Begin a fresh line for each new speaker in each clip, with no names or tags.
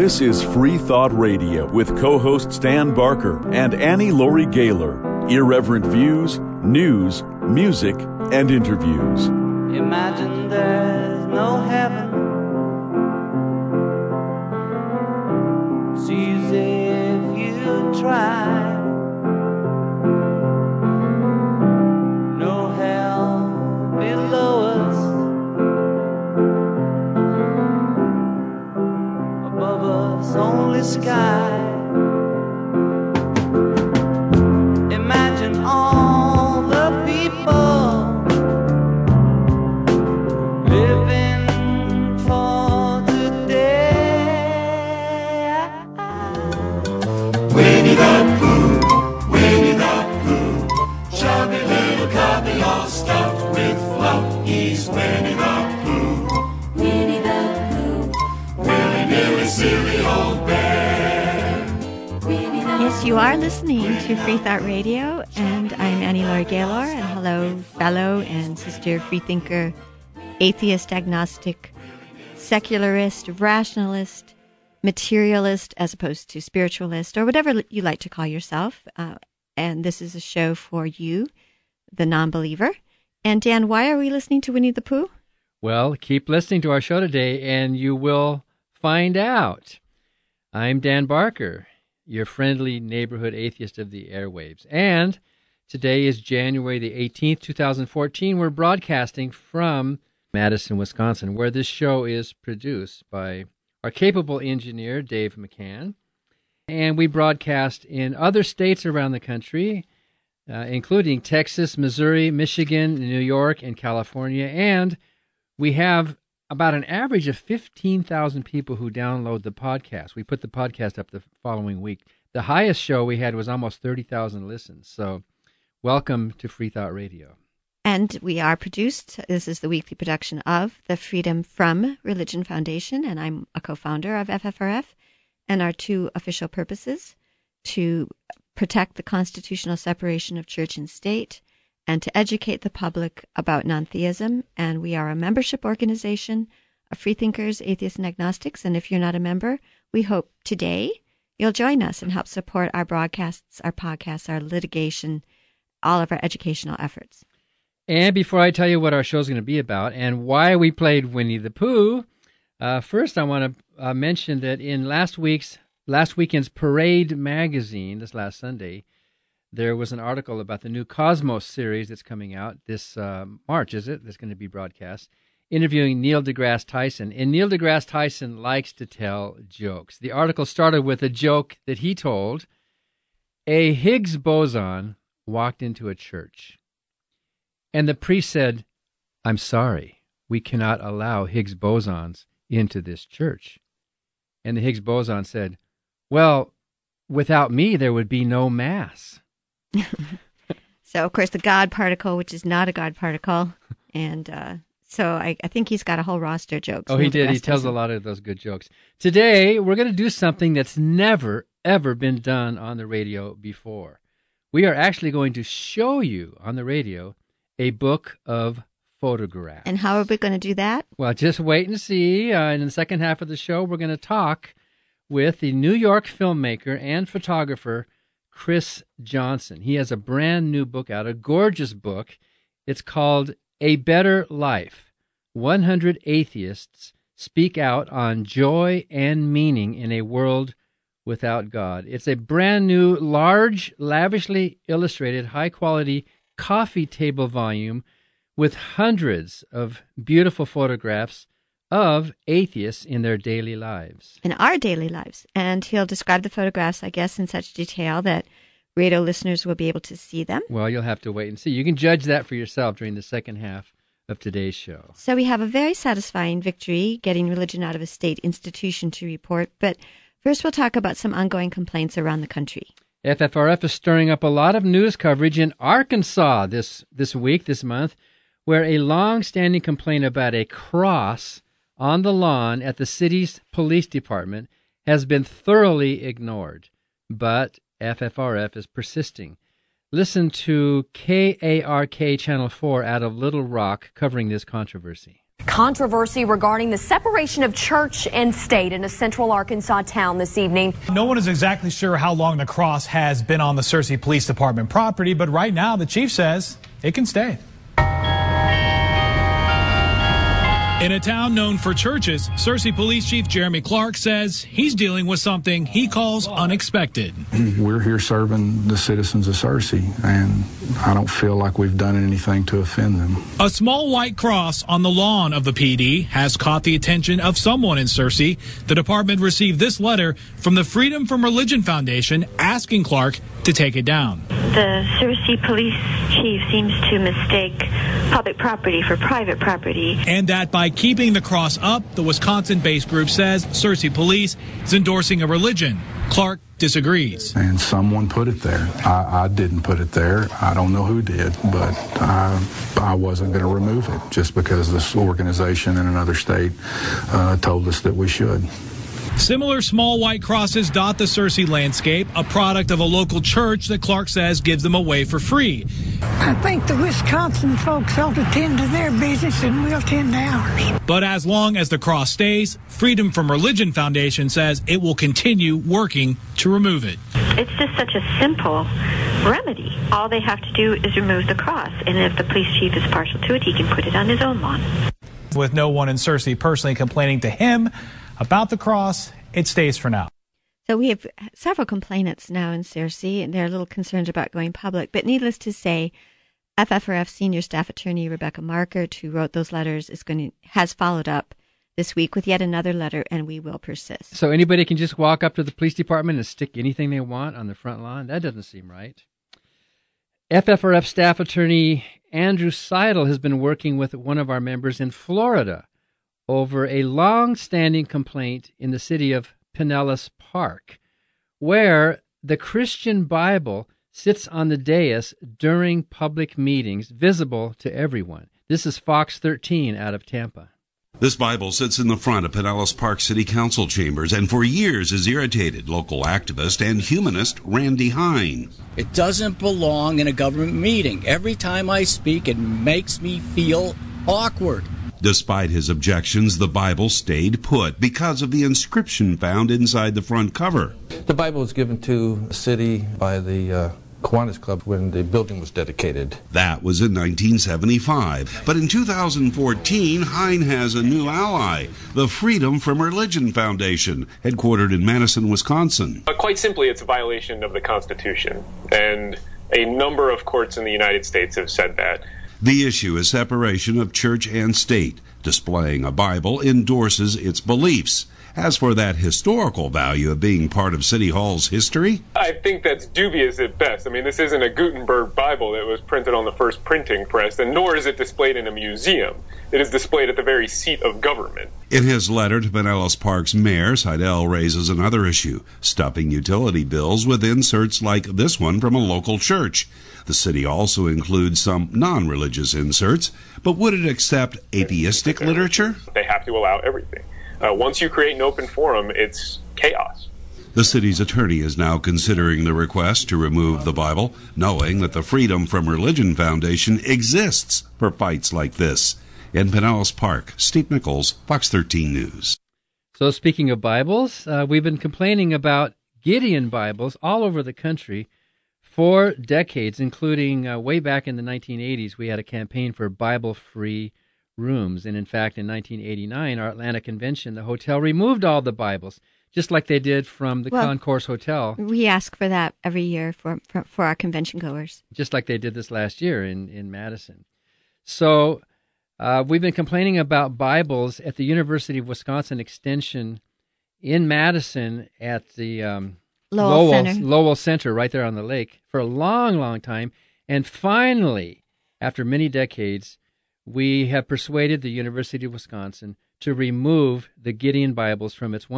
This is Free Thought Radio with co-hosts Dan Barker and Annie Laurie Gaylor. Irreverent views, news, music, and interviews.
Imagine there's no heaven. It's easy if you try. No hell below us. Above us only sky. Imagine all the people living for today.
Winnie the Pooh, Winnie the Pooh, chubby little cubby all stuffed with fluff. He's Winnie the Pooh,
Winnie the Pooh,
willy-nilly silly old bear.
Winnie the
Yes, you are listening to Free Thought Radio, and I'm Annie Laurie Gaylor, and hello, fellow and sister freethinker, atheist, agnostic, secularist, rationalist, materialist, as opposed to spiritualist, or whatever you like to call yourself. And this is a show for you, the non-believer. And Dan, why are we listening to Winnie the Pooh?
Well, keep listening to our show today, and you will find out. I'm Dan Barker, your friendly neighborhood atheist of the airwaves. And today is January the 18th, 2014. We're broadcasting from Madison, Wisconsin, where this show is produced by our capable engineer, Dave McCann. And we broadcast in other states around the country, including Texas, Missouri, Michigan, New York, and California. And we have about an average of 15,000 people who download the podcast. We put the podcast up the following week. The highest show we had was almost 30,000 listens. So welcome to Free Thought Radio.
And we are produced, this is the weekly production of the Freedom From Religion Foundation, and I'm a co-founder of FFRF, and our two official purposes: to protect the constitutional separation of church and state, and to educate the public about non-theism. And we are a membership organization of freethinkers, atheists, and agnostics. And if you're not a member, we hope today you'll join us and help support our broadcasts, our podcasts, our litigation, all of our educational efforts.
And before I tell you what our show is going to be about and why we played Winnie the Pooh, first I want to mention that in last weekend's Parade magazine, this last Sunday, there was an article about the new Cosmos series that's coming out this March, is it? That's going to be broadcast, interviewing Neil deGrasse Tyson. And Neil deGrasse Tyson likes to tell jokes. The article started with a joke that he told. A Higgs boson walked into a church, and the priest said, "I'm sorry, we cannot allow Higgs bosons into this church." And the Higgs boson said, "Well, without me, there would be no Mass."
So, of course, the God particle, which is not a God particle. And so I think he's got a whole roster of jokes.
Oh, he did. He tells a lot of those good jokes. Today, we're going to do something that's never, ever been done on the radio before. We are actually going to show you on the radio a book of photographs.
And how are we going to do that?
Well, just wait and see. In the second half of the show, we're going to talk with the New York filmmaker and photographer Chris Johnson. He has a brand new book out, a gorgeous book. It's called A Better Life. 100 Atheists Speak Out on Joy and Meaning in a World Without God. It's a brand new, large, lavishly illustrated, high-quality coffee table volume with hundreds of beautiful photographs of atheists in their daily lives.
In our daily lives. And he'll describe the photographs, I guess, in such detail that radio listeners will be able to see them.
Well, you'll have to wait and see. You can judge that for yourself during the second half of today's show.
So we have a very satisfying victory, getting religion out of a state institution to report. But first we'll talk about some ongoing complaints around the country.
FFRF is stirring up a lot of news coverage in Arkansas this month, where a long-standing complaint about a cross on the lawn at the city's police department has been thoroughly ignored. But FFRF is persisting. Listen to KARK Channel 4 out of Little Rock covering this controversy.
Controversy regarding the separation of church and state in a central Arkansas town this evening.
No one is exactly sure how long the cross has been on the Searcy Police Department property, but right now the chief says it can stay. In a town known for churches, Searcy Police Chief Jeremy Clark says he's dealing with something he calls unexpected.
We're here serving the citizens of Searcy, and I don't feel like we've done anything to offend them.
A small white cross on the lawn of the PD has caught the attention of someone in Searcy. The department received this letter from the Freedom from Religion Foundation asking Clark to take it down.
The Searcy Police Chief seems to mistake public property for private property.
And that by keeping the cross up, the Wisconsin-based group says Searcy Police is endorsing a religion. Clark disagrees.
And someone put it there. I didn't put it there. I don't know who did, but I wasn't going to remove it just because this organization in another state told us that we should.
Similar small white crosses dot the Searcy landscape, a product of a local church that Clark says gives them away for free.
I think the Wisconsin folks ought to tend to their business and we'll tend to ours.
But as long as the cross stays, Freedom from Religion Foundation says it will continue working to remove it.
It's just such a simple remedy. All they have to do is remove the cross, and if the police chief is partial to it, he can put it on his own lawn.
With no one in Searcy personally complaining to him about the cross, it stays for now.
So we have several complainants now in Searcy, and they're a little concerned about going public. But needless to say, FFRF Senior Staff Attorney Rebecca Markert, who wrote those letters, has followed up this week with yet another letter, and we will persist.
So anybody can just walk up to the police department and stick anything they want on the front lawn? That doesn't seem right. FFRF Staff Attorney Andrew Seidel has been working with one of our members in Florida over a long-standing complaint in the city of Pinellas Park, where the Christian Bible sits on the dais during public meetings, visible to everyone. This is Fox 13 out of Tampa.
This Bible sits in the front of Pinellas Park City Council chambers and for years has irritated local activist and humanist Randy Hine.
It doesn't belong in a government meeting. Every time I speak, it makes me feel awkward.
Despite his objections, the Bible stayed put because of the inscription found inside the front cover.
The Bible was given to the city by the Kiwanis Club when the building was dedicated.
That was in 1975. But in 2014, Hine has a new ally, the Freedom from Religion Foundation, headquartered in Madison, Wisconsin.
Quite simply, it's a violation of the Constitution, and a number of courts in the United States have said that.
The issue is separation of church and state. Displaying a Bible endorses its beliefs. As for that historical value of being part of City Hall's history,
I think that's dubious at best. I mean, this isn't a Gutenberg Bible that was printed on the first printing press, and nor is it displayed in a museum. It is displayed at the very seat of government.
In his letter to Pinellas Park's mayor, Seidel raises another issue, stuffing utility bills with inserts like this one from a local church. The city also includes some non-religious inserts, but would it accept atheistic literature?
They have to allow everything. Once you create an open forum, it's chaos.
The city's attorney is now considering the request to remove the Bible, knowing that the Freedom from Religion Foundation exists for fights like this. In Pinellas Park, Steve Nichols, Fox 13 News.
So speaking of Bibles, we've been complaining about Gideon Bibles all over the country for decades, including way back in the 1980s. We had a campaign for Bible-free rooms. And in fact, in 1989, our Atlanta convention, the hotel removed all the Bibles, just like they did from the Concourse Hotel.
We ask for that every year for our convention goers.
Just like they did this last year in Madison. So we've been complaining about Bibles at the University of Wisconsin Extension in Madison at the Lowell Center right there on the lake for a long, long time. And finally, after many decades, we have persuaded the University of Wisconsin to remove the Gideon Bibles from its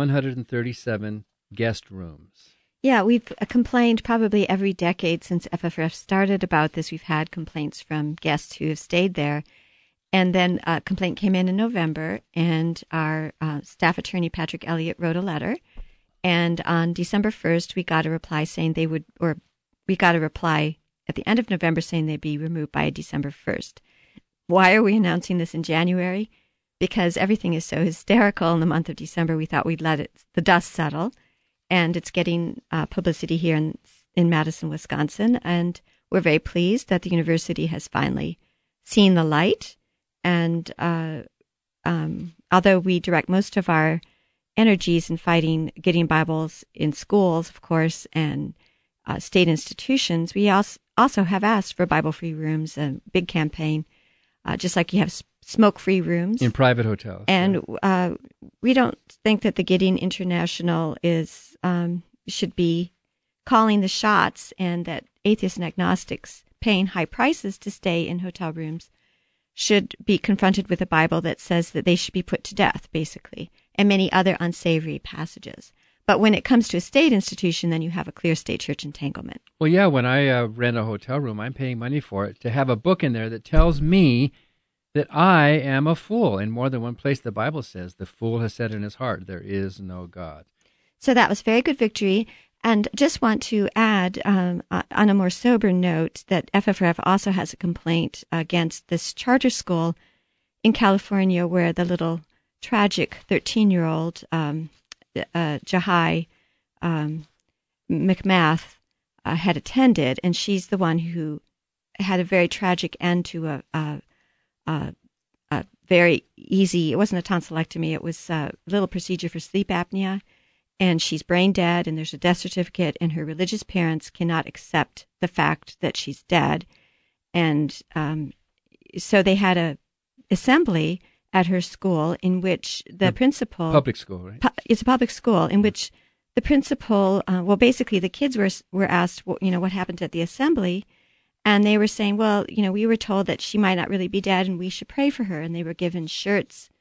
137 guest rooms.
Yeah, we've complained probably every decade since FFRF started about this. We've had complaints from guests who have stayed there. And then a complaint came in November, and our staff attorney, Patrick Elliott, wrote a letter. And on December 1st, we got a reply saying we got a reply at the end of November saying they'd be removed by December 1st. Why are we announcing this in January? because everything is so hysterical in the month of December, we thought we'd let the dust settle. And it's getting publicity here in Madison, Wisconsin. And we're very pleased that the university has finally seen the light. And although we direct most of our energies in fighting getting Bibles in schools, of course, and state institutions, we also have asked for Bible-free rooms, a big campaign, just like you have smoke-free rooms.
In private hotels.
And we don't think that the Gideon International should be calling the shots, and that atheists and agnostics paying high prices to stay in hotel rooms should be confronted with a Bible that says that they should be put to death, basically, and many other unsavory passages. But when it comes to a state institution, then you have a clear state church entanglement.
Well, yeah, when I rent a hotel room, I'm paying money for it to have a book in there that tells me that I am a fool. In more than one place, the Bible says, the fool has said in his heart, there is no God.
So that was very good victory. And just want to add, on a more sober note, that FFRF also has a complaint against this charter school in California where the little tragic 13-year-old Jahai McMath had attended, and she's the one who had a very tragic end to a very easy, it wasn't a tonsillectomy, it was a little procedure for sleep apnea, and she's brain dead, and there's a death certificate, and her religious parents cannot accept the fact that she's dead. And so they had a assembly at her school in which the principal...
Public school, right?
It's a public school in which the principal... basically the kids were asked, what happened at the assembly, and they were saying, we were told that she might not really be dead and we should pray for her, and they were given shirts.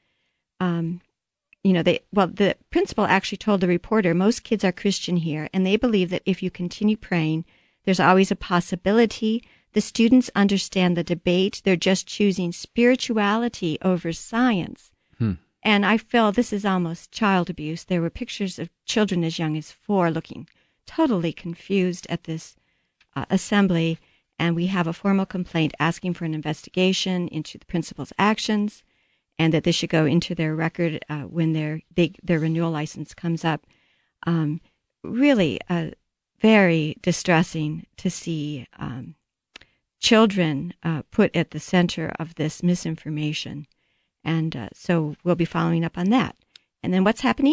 The principal actually told the reporter, most kids are Christian here, and they believe that if you continue praying, there's always a possibility. The students understand the debate. They're just choosing spirituality over science. And I feel this is almost child abuse. There were pictures of children as young as 4 looking totally confused at this assembly, and we have a formal complaint asking for an investigation into the principal's actions, and that this should go into their record when their renewal license comes up. Really very distressing to see children put at the center of this misinformation. And so we'll be following up on that. And then what's happening?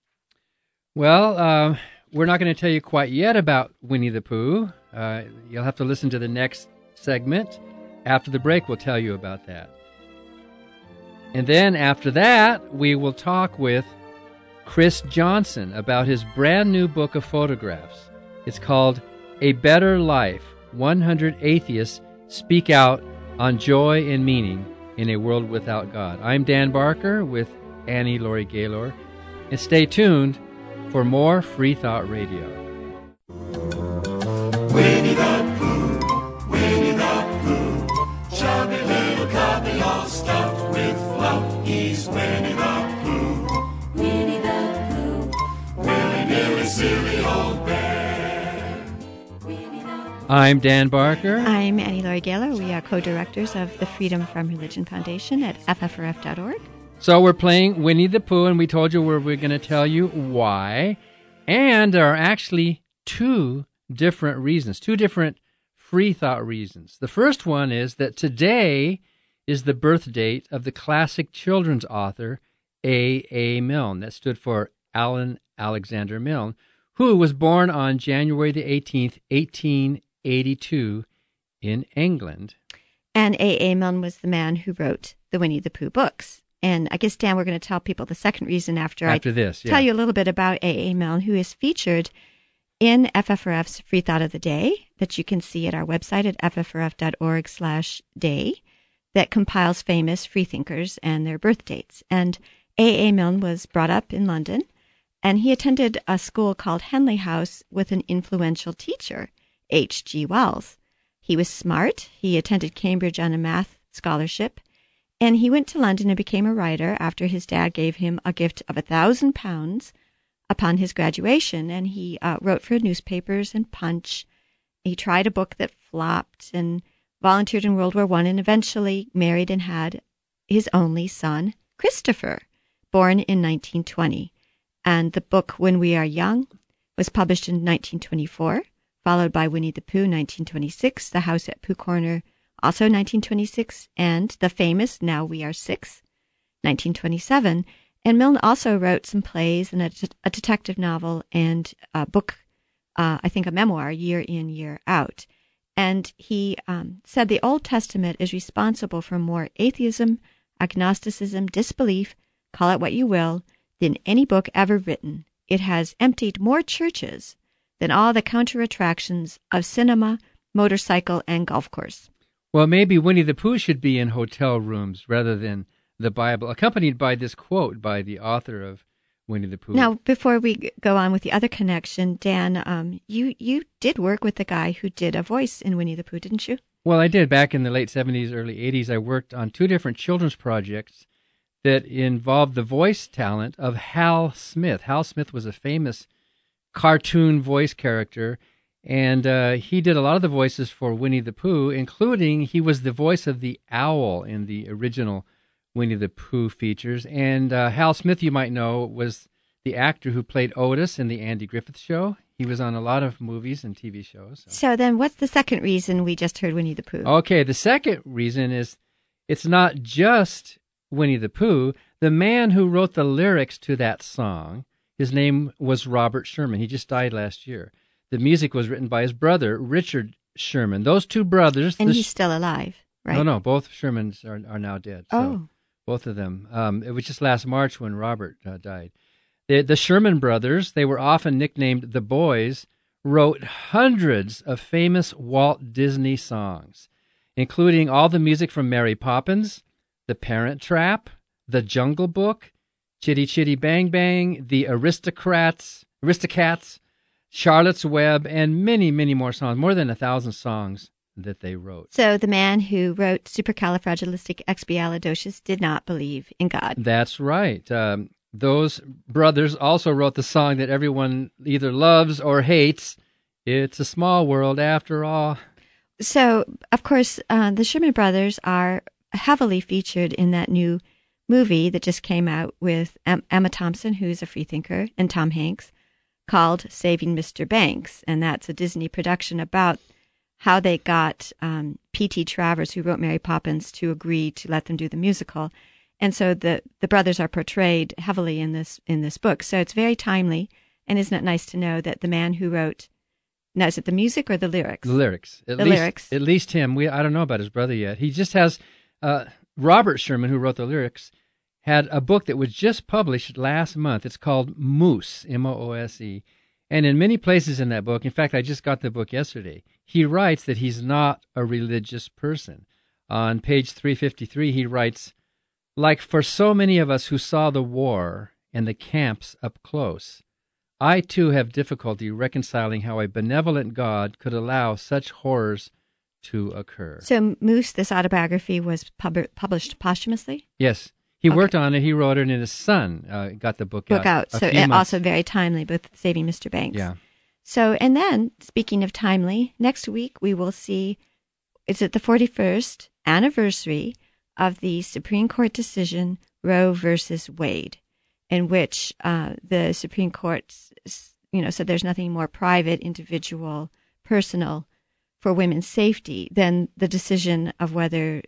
Well, we're not going to tell you quite yet about Winnie the Pooh. You'll have to listen to the next segment. After the break, we'll tell you about that. And then after that, we will talk with Chris Johnson about his brand new book of photographs. It's called A Better Life, 100 Atheists Speak Out on Joy and Meaning in a World Without God. I'm Dan Barker with Annie Laurie Gaylor. And stay tuned for more Free Thought Radio.
Winnie the Pooh, Winnie the Pooh, chubby little cubby all stuffed with fluff. He's Winnie the Pooh,
Winnie the Pooh,
willy-nilly silly old bear.
I'm Dan Barker.
I'm Annie Laurie Gaylor. We are co-directors of the Freedom from Religion Foundation at ffrf.org.
So we're playing Winnie the Pooh, and we told you we're going to tell you why. And there are actually 2 different reasons, 2 different free thought reasons. The first one is that today is the birth date of the classic children's author A. Milne. That stood for Alan Alexander Milne, who was born on January the 18th, 1882 in England.
And A. Milne was the man who wrote the Winnie the Pooh books. And I guess, Dan, we're going to tell people the second reason after
this,
tell you a little bit about A. Milne, who is featured in FFRF's Free Thought of the Day that you can see at our website at ffrf.org/day that compiles famous freethinkers and their birth dates. And A. Milne was brought up in London, and he attended a school called Henley House with an influential teacher, H.G. Wells. He was smart. He attended Cambridge on a math scholarship, and he went to London and became a writer after his dad gave him a gift of £1,000 upon his graduation, and he wrote for newspapers and Punch. He tried a book that flopped and volunteered in World War I, and eventually married and had his only son, Christopher, born in 1920. And the book When We Are Young was published in 1924, followed by Winnie the Pooh, 1926, The House at Pooh Corner, also 1926, and the famous Now We Are Six, 1927. And Milne also wrote some plays and a detective novel and a book, I think a memoir, Year In, Year Out. And he said the Old Testament is responsible for more atheism, agnosticism, disbelief, call it what you will, than any book ever written. It has emptied more churches than all the counter-attractions of cinema, motorcycle, and golf course.
Well, maybe Winnie the Pooh should be in hotel rooms rather than the Bible, accompanied by this quote by the author of Winnie the Pooh.
Now, before we go on with the other connection, Dan, you did work with the guy who did a voice in Winnie the Pooh, didn't you?
Well, I did. Back in the late 70s, early 80s, I worked on 2 different children's projects that involved the voice talent of Hal Smith. Hal Smith was a famous cartoon voice character, and he did a lot of the voices for Winnie the Pooh, including he was the voice of the owl in the original Winnie the Pooh features. And Hal Smith, you might know, was the actor who played Otis in the Andy Griffith Show. He was on a lot of movies and TV shows.
So then what's the second reason we just heard Winnie the Pooh?
Okay, the second reason is it's not just Winnie the Pooh. The man who wrote the lyrics to that song, his name was Robert Sherman. He just died last year. The music was written by his brother, Richard Sherman. Those 2 brothers...
And he's still alive, right?
No, both Shermans are now dead. So
oh.
Both of them. It was just last March when Robert died. The Sherman brothers, they were often nicknamed the Boys, wrote hundreds of famous Walt Disney songs, including all the music from Mary Poppins, The Parent Trap, The Jungle Book, Chitty Chitty Bang Bang, The Aristocats, Charlotte's Web, and many, many more songs, more than 1,000 songs that they wrote.
So the man who wrote Supercalifragilisticexpialidocious did not believe in God.
That's right. Those brothers also wrote the song that everyone either loves or hates, It's a Small World After All.
So, of course, the Sherman brothers are heavily featured in that new movie that just came out with Emma Thompson, who's a freethinker, and Tom Hanks, called Saving Mr. Banks. And that's a Disney production about how they got P.T. Travers, who wrote Mary Poppins, to agree to let them do the musical. And so the brothers are portrayed heavily in this book. So it's very timely. And isn't it nice to know that the man who wrote, now is it the music or the lyrics?
The lyrics.
Lyrics.
At least him. I don't know about his brother yet. He just has, Robert Sherman, who wrote the lyrics, had a book that was just published last month. It's called Moose, M-O-O-S-E. And in many places in that book, in fact, I just got the book yesterday, he writes that he's not a religious person. On page 353, he writes, like for so many of us who saw the war and the camps up close, I too have difficulty reconciling how a benevolent God could allow such horrors to occur.
So Moose, this autobiography, was published posthumously?
Yes. He worked on it, he wrote it, and his son got the book out.
So it also very timely with Saving Mr. Banks.
Yeah.
So, and then, speaking of timely, next week we will see, is it the 41st anniversary of the Supreme Court decision Roe versus Wade, in which the Supreme Court, said there's nothing more private, individual, personal for women's safety than the decision of whether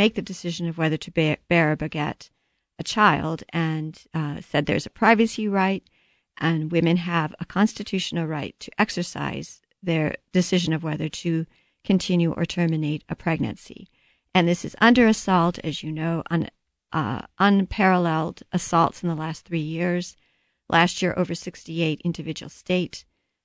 to bear or beget a child, and said there's a privacy right, and women have a constitutional right to exercise their decision of whether to continue or terminate a pregnancy. And this is under assault, as you know, unparalleled assaults in the last 3 years. Last year, over 68 individual state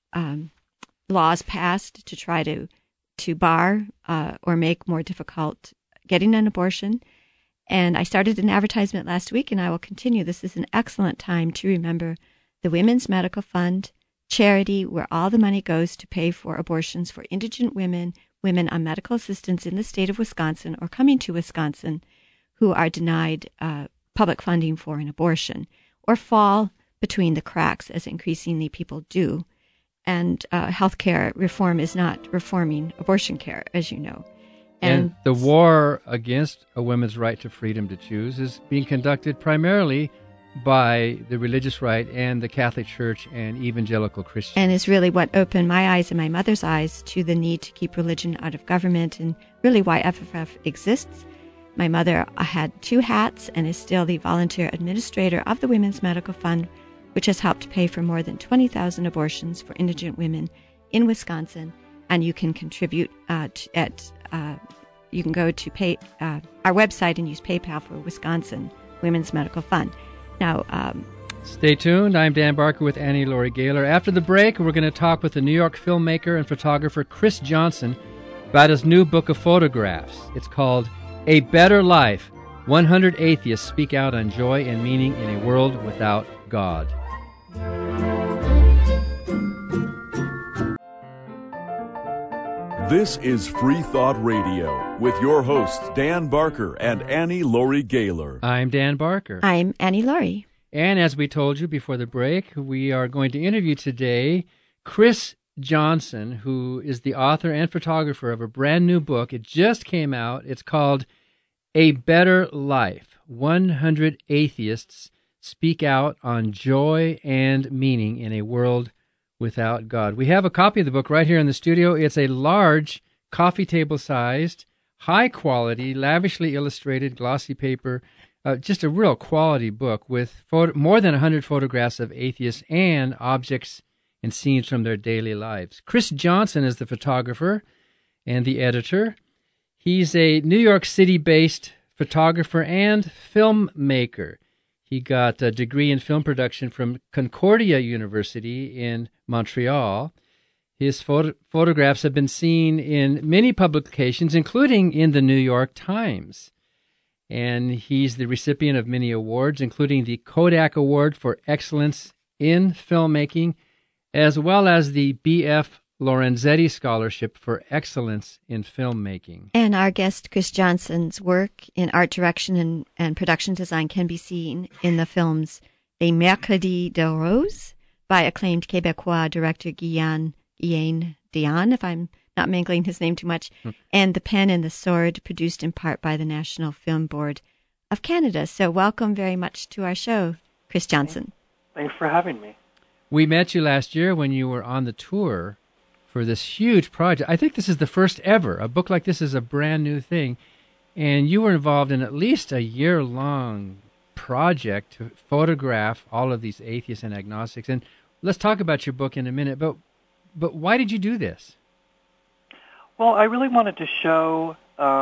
laws passed to try to bar or make more difficult getting an abortion. And I started an advertisement last week, and I will continue. This is an excellent time to remember the Women's Medical Fund, charity where all the money goes to pay for abortions for indigent women on medical assistance in the state of Wisconsin or coming to Wisconsin who are denied public funding for an abortion or fall between the cracks, as increasingly people do. And healthcare reform is not reforming abortion care, as you know.
And the war against a woman's right to freedom to choose is being conducted primarily by the religious right and the Catholic Church and evangelical Christians.
And is really what opened my eyes and my mother's eyes to the need to keep religion out of government, and really why FFF exists. My mother had 2 hats and is still the volunteer administrator of the Women's Medical Fund, which has helped pay for more than 20,000 abortions for indigent women in Wisconsin. And you can contribute you can go to our website and use PayPal for Wisconsin Women's Medical Fund. Now,
stay tuned. I'm Dan Barker with Annie Laurie Gaylor. After the break, we're going to talk with the New York filmmaker and photographer Chris Johnson about his new book of photographs. It's called A Better Life, 100 Atheists Speak Out on Joy and Meaning in a World Without God.
This is Free Thought Radio with your hosts Dan Barker and Annie Laurie Gaylor.
I'm Dan Barker.
I'm Annie Laurie.
And as we told you before the break, we are going to interview today Chris Johnson, who is the author and photographer of a brand new book. It just came out. It's called A Better Life, 100 Atheists Speak Out on Joy and Meaning in a World Without God. We have a copy of the book right here in the studio. It's a large, coffee table-sized, high-quality, lavishly illustrated, glossy paper, just a real quality book with more than 100 photographs of atheists and objects and scenes from their daily lives. Chris Johnson is the photographer and the editor. He's a New York City-based photographer and filmmaker. He got a degree in film production from Concordia University in Montreal. His photographs have been seen in many publications, including in the New York Times. And he's the recipient of many awards, including the Kodak Award for Excellence in Filmmaking, as well as the B.F. Lorenzetti Scholarship for Excellence in Filmmaking.
And our guest, Chris Johnson's work in art direction and production design can be seen in the films Les Mercredis de Rose by acclaimed Québécois director Guillaume Dion, if I'm not mangling his name too much, and The Pen and the Sword, produced in part by the National Film Board of Canada. So welcome very much to our show, Chris Johnson.
Thanks for having me.
We met you last year when you were on the tour for this huge project. I think this is the first ever. A book like this is a brand new thing. And you were involved in at least a year-long project to photograph all of these atheists and agnostics. And let's talk about your book in a minute. But why did you do this?
Well, I really wanted to show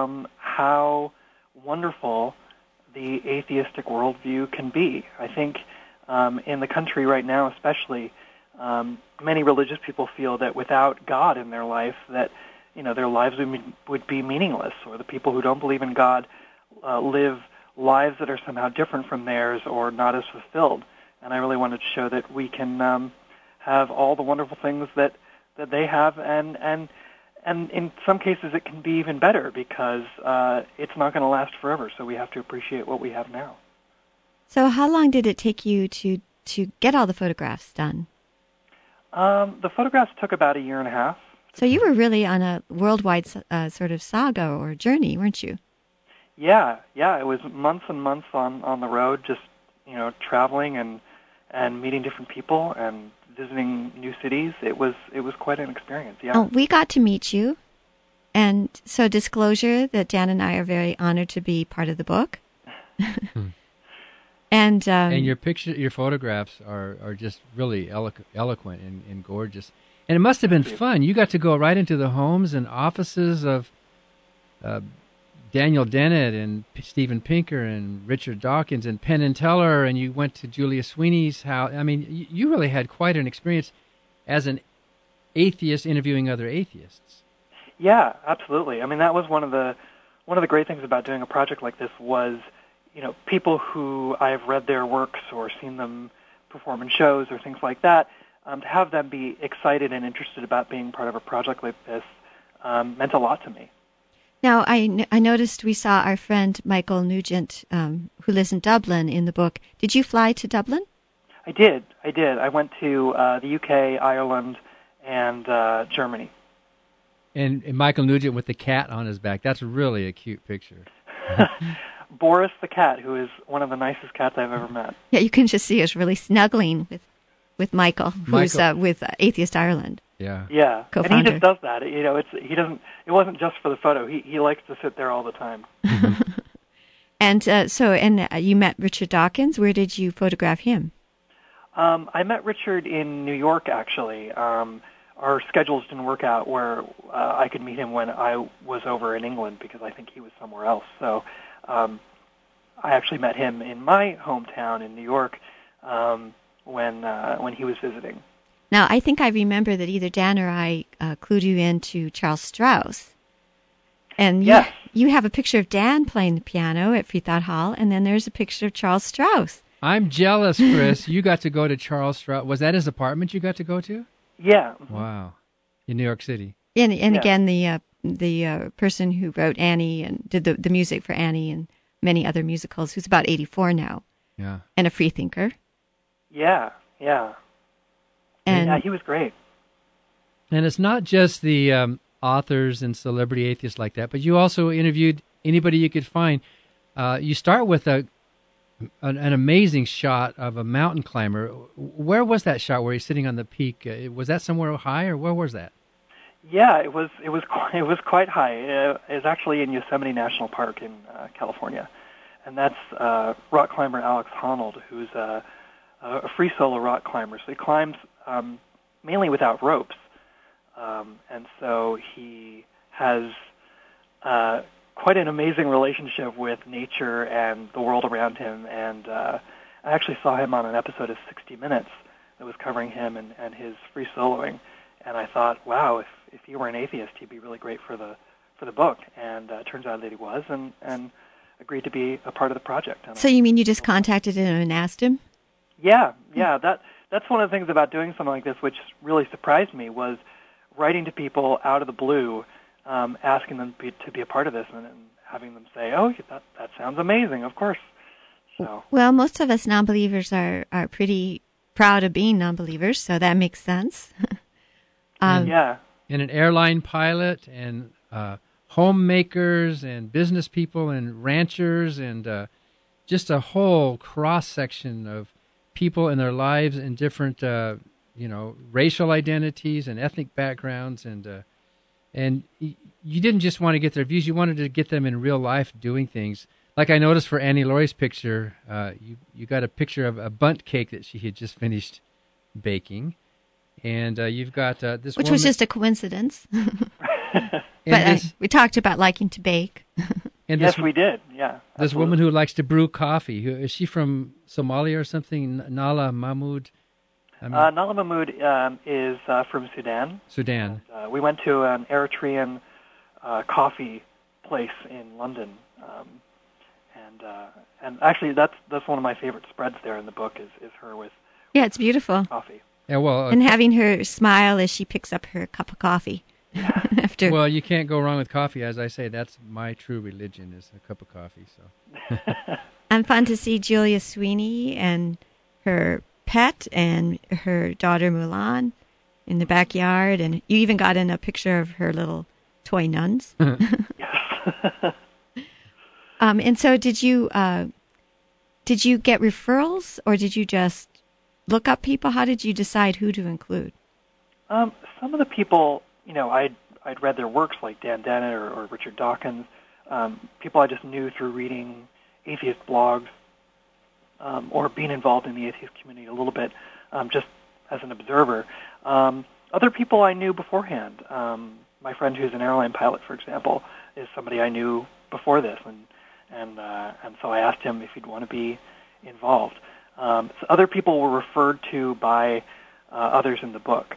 how wonderful the atheistic worldview can be. I think in the country right now especially, many religious people feel that without God in their life, that their lives would be meaningless, or the people who don't believe in God live lives that are somehow different from theirs or not as fulfilled. And I really wanted to show that we can have all the wonderful things that they have, and in some cases it can be even better because it's not going to last forever. So we have to appreciate what we have now.
So how long did it take you to get all the photographs done?
The photographs took about a year and a half.
So you were really on a worldwide sort of saga or journey, weren't you?
Yeah. It was months and months on the road, just traveling and meeting different people and visiting new cities. It was quite an experience. Yeah.
Oh, we got to meet you, and so disclosure that Dan and I are very honored to be part of the book. And
your photographs are just really eloquent and gorgeous. And it must have been fun. You got to go right into the homes and offices of Daniel Dennett and Steven Pinker and Richard Dawkins and Penn and Teller, and you went to Julia Sweeney's house. I mean, you really had quite an experience as an atheist interviewing other atheists.
Yeah, absolutely. I mean, that was one of the great things about doing a project like this was, people who I have read their works or seen them perform in shows or things like that, to have them be excited and interested about being part of a project like this meant a lot to me.
Now, I noticed we saw our friend Michael Nugent, who lives in Dublin, in the book. Did you fly to Dublin?
I did. I went to the UK, Ireland, and Germany.
And Michael Nugent with the cat on his back. That's really a cute picture.
Boris the cat, who is one of the nicest cats I've ever met.
Yeah, you can just see us really snuggling with Michael, who's with Atheist Ireland.
Yeah.
Yeah.
Co-founder.
And he just does that. You know, it wasn't just for the photo. He likes to sit there all the time.
And you met Richard Dawkins. Where did you photograph him?
I met Richard in New York, actually. Our schedules didn't work out where I could meet him when I was over in England because I think he was somewhere else. So I actually met him in my hometown in New York when he was visiting.
Now, I think I remember that either Dan or I clued you into Charles Strauss. And
yes.
You have a picture of Dan playing the piano at Freethought Hall, and then there's a picture of Charles Strauss.
I'm jealous, Chris. You got to go to Charles Strauss. Was that his apartment you got to go to?
Yeah.
Wow. In New York City.
And again, the person who wrote Annie and did the music for Annie and many other musicals, who's about 84 now.
Yeah.
And a free thinker.
Yeah.
And
yeah, he was great.
And it's not just the authors and celebrity atheists like that, but you also interviewed anybody you could find. You start with an amazing shot of a mountain climber. Where was that shot where he's sitting on the peak? Was that somewhere high, or where was that?
Yeah, it was quite high. It was actually in Yosemite National Park in California, and that's rock climber Alex Honnold, who's a free solo rock climber. So he climbs mainly without ropes, and so he has quite an amazing relationship with nature and the world around him. And I actually saw him on an episode of 60 Minutes that was covering him and his free soloing. And I thought, wow, if he were an atheist, he'd be really great for the book. And it turns out that he was, and agreed to be a part of the project.
So you mean you just contacted him and asked him?
Yeah. That's one of the things about doing something like this, which really surprised me, was writing to people out of the blue, asking them to be a part of this, and having them say, "Oh, that sounds amazing, of course." So.
Well, most of us non-believers are pretty proud of being non-believers, so that makes sense.
Yeah.
And an airline pilot, and homemakers, and business people, and ranchers, and just a whole cross-section of people in their lives in different, racial identities and ethnic backgrounds, and you didn't just want to get their views; you wanted to get them in real life doing things. Like I noticed for Annie Laurie's picture, you got a picture of a bundt cake that she had just finished baking, and you've got this,
which
woman,
was just a coincidence. But we talked about liking to bake.
And
yes, we did. Yeah.
This woman who likes to brew coffee. Is she from Somalia or something? Nala Mahmood.
Nala Mahmood is from Sudan.
Sudan.
And, we went to an Eritrean coffee place in London, and actually that's one of my favorite spreads there in the book is her with
it's beautiful
coffee.
Yeah, well,
and having her smile as she picks up her cup of coffee. After.
Well, you can't go wrong with coffee. As I say, that's my true religion, is a cup of coffee. So.
And fun to see Julia Sweeney and her pet and her daughter Mulan in the backyard, and you even got in a picture of her little toy nuns.
Yes.
And so, did you get referrals, or did you just look up people? How did you decide who to include?
Some of the people, I'd read their works, like Dan Dennett or Richard Dawkins, people I just knew through reading atheist blogs, or being involved in the atheist community a little bit, just as an observer. Other people I knew beforehand. My friend who's an airline pilot, for example, is somebody I knew before this, and so I asked him if he'd want to be involved. So other people were referred to by others in the book.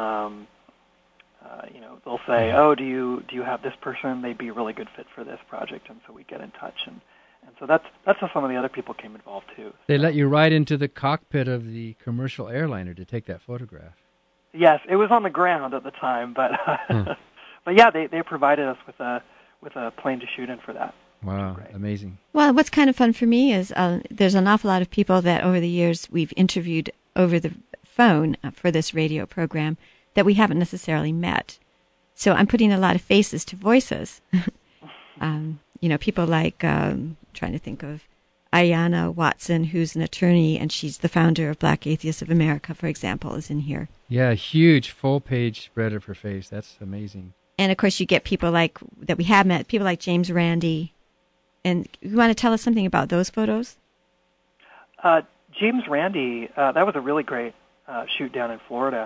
They'll say, "Oh, do you have this person? They'd be a really good fit for this project," and so we get in touch, and so that's how some of the other people came involved too.
They let you ride into the cockpit of the commercial airliner to take that photograph.
Yes, it was on the ground at the time, but but yeah, they provided us with a plane to shoot in for that.
Wow, amazing.
Well, what's kind of fun for me is there's an awful lot of people that over the years we've interviewed over the phone for this radio program that we haven't necessarily met. So I'm putting a lot of faces to voices. People like, trying to think of Ayanna Watson, who's an attorney, and she's the founder of Black Atheists of America, for example, is in here.
Yeah, huge full-page spread of her face. That's amazing.
And, of course, you get people like that we have met, people like James Randi. And you want to tell us something about those photos?
James Randi, that was a really great shoot down in Florida.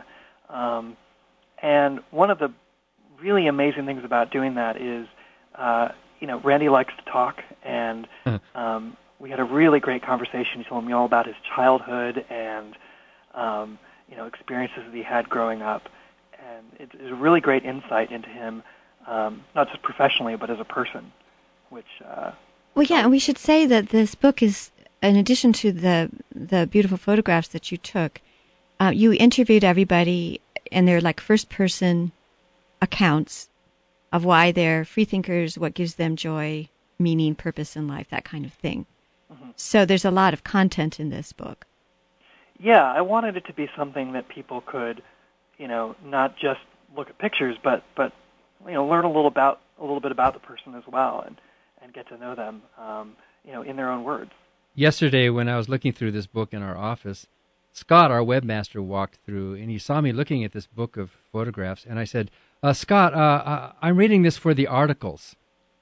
And one of the really amazing things about doing that is, Randy likes to talk, and we had a really great conversation. He told me all about his childhood and, experiences that he had growing up. And it's a really great insight into him, not just professionally, but as a person, which...
Well, yeah, and we should say that this book is, in addition to the beautiful photographs that you took, you interviewed everybody, and they're like first-person accounts of why they're freethinkers, what gives them joy, meaning, purpose in life, that kind of thing. Mm-hmm. So there's a lot of content in this book.
Yeah, I wanted it to be something that people could, not just look at pictures, but learn a little bit about the person as well, and get to know them, in their own words.
Yesterday, when I was looking through this book in our office, Scott, our webmaster, walked through, and he saw me looking at this book of photographs, and I said, Scott, I'm reading this for the articles.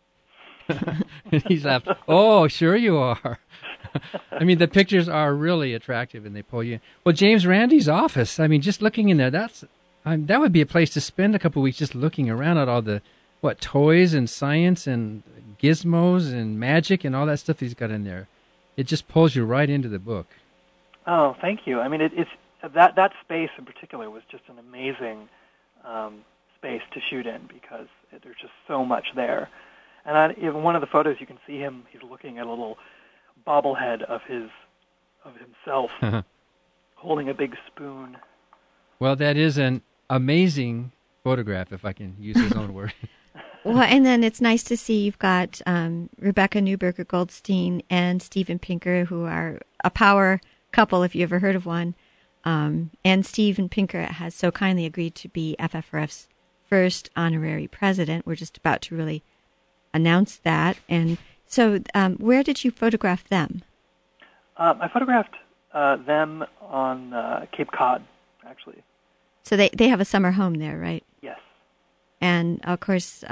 And he laughed, oh, sure you are. I mean, the pictures are really attractive, and they pull you in. Well, James Randi's office, I mean, just looking in there, that would be a place to spend a couple of weeks just looking around at all the, toys and science and gizmos and magic and all that stuff he's got in there. It just pulls you right into the book.
Oh, thank you. I mean, it's that space in particular was just an amazing space to shoot in because there's just so much there. And in one of the photos, you can see him. He's looking at a little bobblehead of himself, holding a big spoon.
Well, that is an amazing photograph, if I can use his own word.
Well, and then it's nice to see you've got Rebecca Newberger Goldstein and Steven Pinker, who are a power couple, if you ever heard of one. And Steven Pinker has so kindly agreed to be FFRF's first honorary president. We're just about to really announce that. And so where did you photograph them?
I photographed them on Cape Cod, actually.
So they have a summer home there, right?
Yes.
And, of course,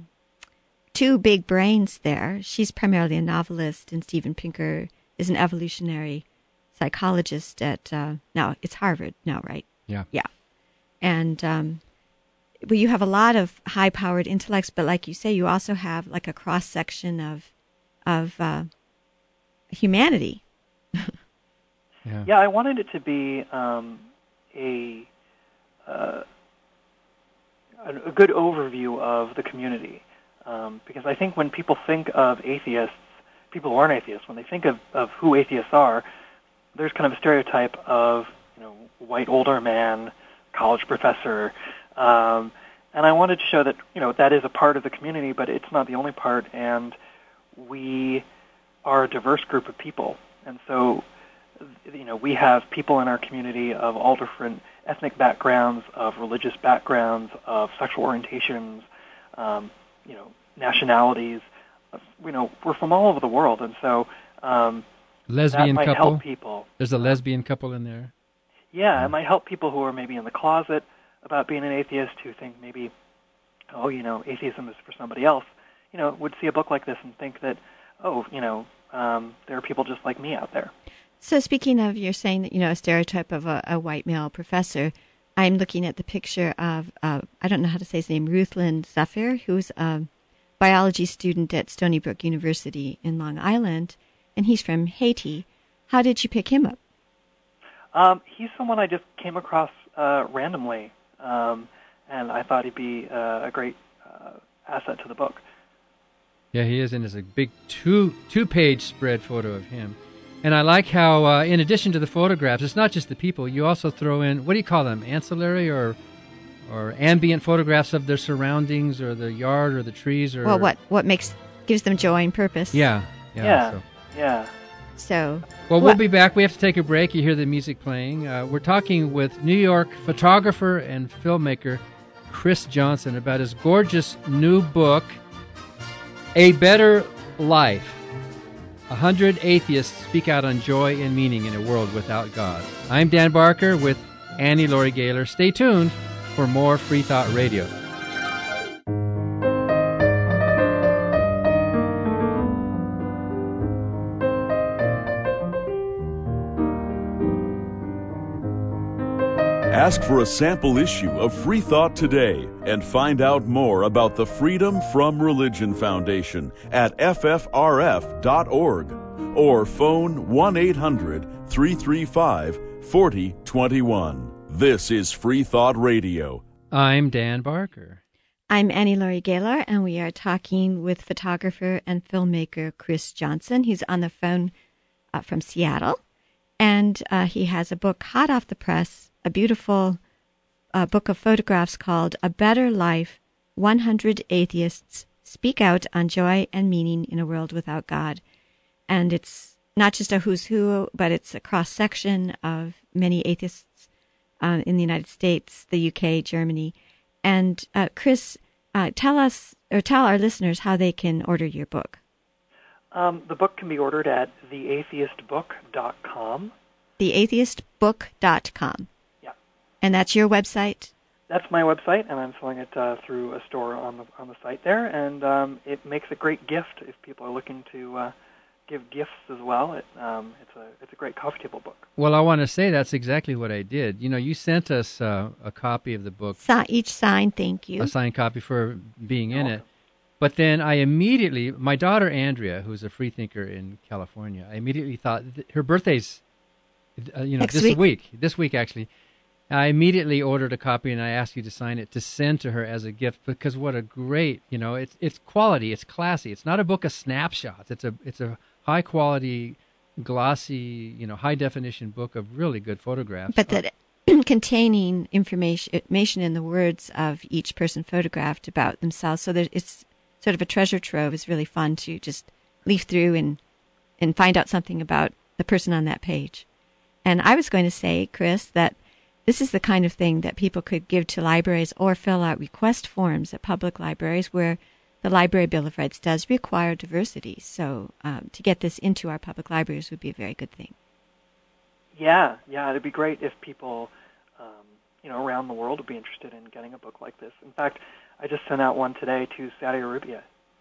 two big brains there. She's primarily a novelist, and Steven Pinker is an evolutionary psychologist at, now it's Harvard now, right?
Yeah.
Yeah. And well, you have a lot of high-powered intellects, but like you say, you also have like a cross-section of humanity.
Yeah, I wanted it to be a good overview of the community, because I think when people think of atheists, people who aren't atheists, when they think of who atheists are, there's kind of a stereotype of white older man, college professor, and I wanted to show that that is a part of the community, but it's not the only part, and we are a diverse group of people, and so we have people in our community of all different ethnic backgrounds, of religious backgrounds, of sexual orientations, nationalities. We're from all over the world, and so
lesbian
that might
couple.
help people.
There's a lesbian couple in there.
Yeah, it might help people who are maybe in the closet about being an atheist, who think maybe, atheism is for somebody else. Would see a book like this and think that, there are people just like me out there.
So speaking of, you're saying that, a stereotype of a white male professor, I'm looking at the picture of, I don't know how to say his name, Ruthlin Zafir, who's a biology student at Stony Brook University in Long Island, and he's from Haiti. How did you pick him up?
He's someone I just came across randomly, and I thought he'd be a great asset to the book.
Yeah, he is, and there's a big two-page spread photo of him. And I like how, in addition to the photographs, it's not just the people. You also throw in, what do you call them, ancillary or ambient photographs of their surroundings or the yard or the trees? Or
well, what gives them joy and purpose?
Yeah.
So.
Well, we'll be back. We have to take a break. You hear the music playing. We're talking with New York photographer and filmmaker Chris Johnson about his gorgeous new book, A Better Life. 100 Atheists Speak Out on Joy and Meaning in a World Without God. I'm Dan Barker with Annie Laurie Gaylor. Stay tuned for more Free Thought Radio.
Ask for a sample issue of Free Thought today and find out more about the Freedom from Religion Foundation at ffrf.org or phone 1-800-335-4021. This is Free Thought Radio.
I'm Dan Barker.
I'm Annie Laurie Gaylor, and we are talking with photographer and filmmaker Chris Johnson. He's on the phone from Seattle, and he has a book hot off the press, a beautiful book of photographs called A Better Life, 100 Atheists Speak Out on Joy and Meaning in a World Without God. And it's not just a who's who, but it's a cross-section of many atheists in the United States, the UK, Germany. And Chris, tell our listeners how they can order your book.
The book can be ordered at theatheistbook.com.
Theatheistbook.com. And that's your website?
That's my website, and I'm selling it through a store on the site there. And it makes a great gift if people are looking to give gifts as well. It's a great coffee table book.
Well, I want to say that's exactly what I did. You know, you sent us a copy of the book.
Each signed, thank you.
A signed copy for being in it. But then I immediately, my daughter Andrea, who's a freethinker in California, I immediately thought her birthday's, this week actually. I immediately ordered a copy, and I asked you to sign it to send to her as a gift, because what a great, it's quality, it's classy. It's not a book of snapshots. It's a high quality, glossy, high definition book of really good photographs.
But that containing information in the words of each person photographed about themselves, so that it's sort of a treasure trove. Is really fun to just leaf through and find out something about the person on that page. And I was going to say, Chris, that this is the kind of thing that people could give to libraries or fill out request forms at public libraries, where the Library Bill of Rights does require diversity. So to get this into our public libraries would be a very good thing.
Yeah, it'd be great if people, around the world would be interested in getting a book like this. In fact, I just sent out one today to Saudi Arabia.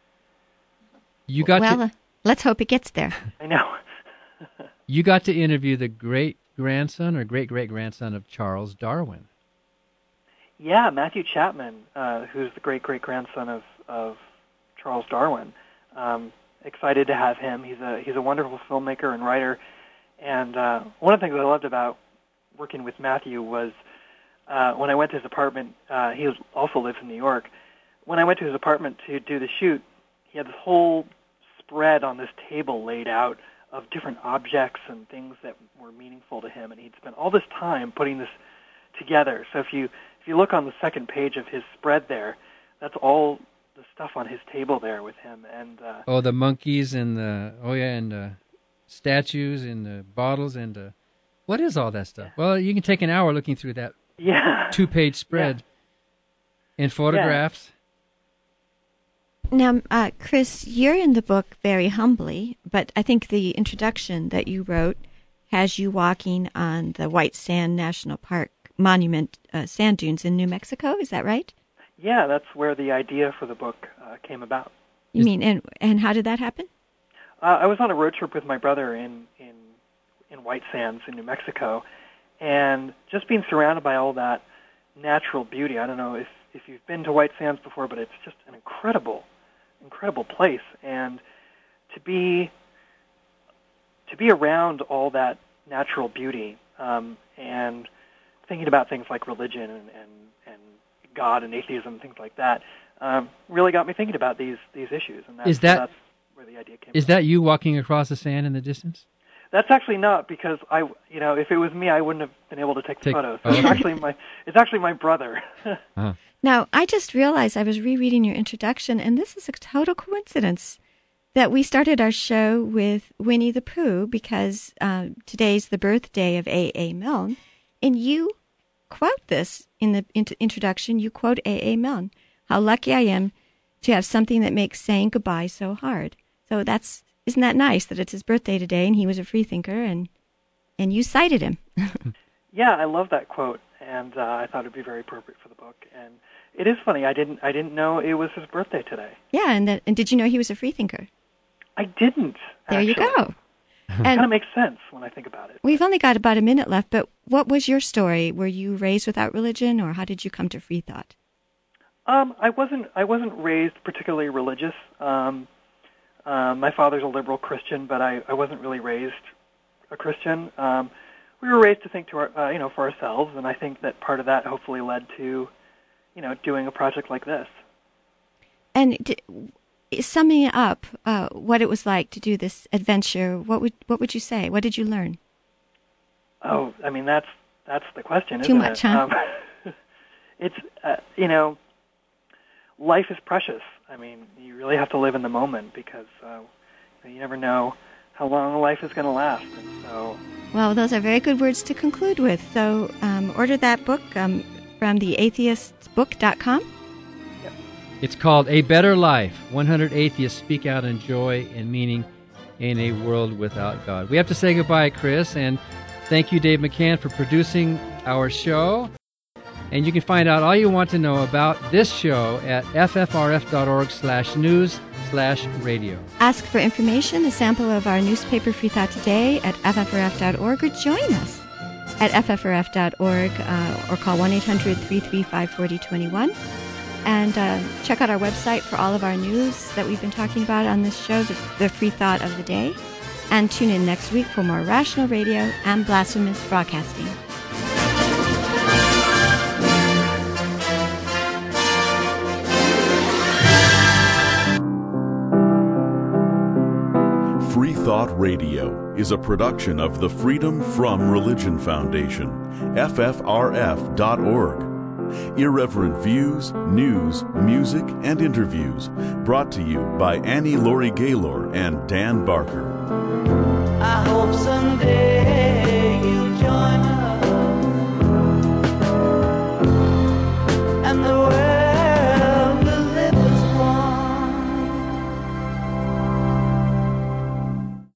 Let's hope it gets there.
I know.
You got to interview the great-grandson or great-great-grandson of Charles Darwin.
Yeah, Matthew Chapman, who's the great-great-grandson of Charles Darwin. Excited to have him. He's a wonderful filmmaker and writer. And one of the things I loved about working with Matthew was when I went to his apartment, he also lives in New York. When I went to his apartment to do the shoot, he had this whole spread on this table laid out of different objects and things that were meaningful to him, and he'd spent all this time putting this together. So if you look on the second page of his spread there, that's all the stuff on his table there with him. And
the monkeys and the statues and the bottles and what is all that stuff? Well, you can take an hour looking through that 2-page spread and photographs.
Now, Chris, you're in the book very humbly, but I think the introduction that you wrote has you walking on the White Sand National Park Monument sand dunes in New Mexico. Is that right?
Yeah, that's where the idea for the book came about.
You mean, and how did that happen?
I was on a road trip with my brother in White Sands in New Mexico, and just being surrounded by all that natural beauty. I don't know if you've been to White Sands before, but it's just an incredible place, and to be around all that natural beauty and thinking about things like religion and God and atheism, things like that, really got me thinking about these issues. And that's where the idea came from.
Is that you walking across the sand in the distance?
That's actually not, because if it was me, I wouldn't have been able to take the photos. So it's actually my brother.
Uh-huh.
Now, I just realized I was rereading your introduction, and this is a total coincidence that we started our show with Winnie the Pooh, because today's the birthday of A.A. Milne, and you quote this in the introduction. You quote A.A. Milne. How lucky I am to have something that makes saying goodbye so hard. So isn't that nice that it's his birthday today and he was a free thinker and you cited him?
Yeah, I love that quote, and I thought it'd be very appropriate for the book. And it is funny. I didn't know it was his birthday today.
Yeah, and did you know he was a free thinker?
I didn't.
There you go.
It kind of makes sense when I think about it.
We've only got about a minute left, but what was your story? Were you raised without religion, or how did you come to free thought?
I wasn't raised particularly religious. My father's a liberal Christian, but I wasn't really raised a Christian. We were raised to think to our, for ourselves, and I think that part of that hopefully led to, doing a project like this.
And summing it up, what it was like to do this adventure, what would you say? What did you learn?
Oh, I mean that's the question, isn't
it? Too much, huh?
It's life is precious. I mean, you really have to live in the moment because you never know how long life is going to last. And so,
well, those are very good words to conclude with. So, order that book from theatheistbook.com.
Yep.
It's called A Better Life: 100 Atheists Speak Out in Joy and Meaning in a World Without God. We have to say goodbye, Chris, and thank you, Dave McCann, for producing our show. And you can find out all you want to know about this show at ffrf.org/news/radio.
Ask for information, a sample of our newspaper Free Thought Today at ffrf.org, or join us at ffrf.org or call 1-800-335-4021. And check out our website for all of our news that we've been talking about on this show, the Free Thought of the Day. And tune in next week for more rational radio and blasphemous broadcasting.
Free Thought Radio is a production of the Freedom From Religion Foundation, ffrf.org. Irreverent views, news, music, and interviews brought to you by Annie Laurie Gaylor and Dan Barker.
I hope someday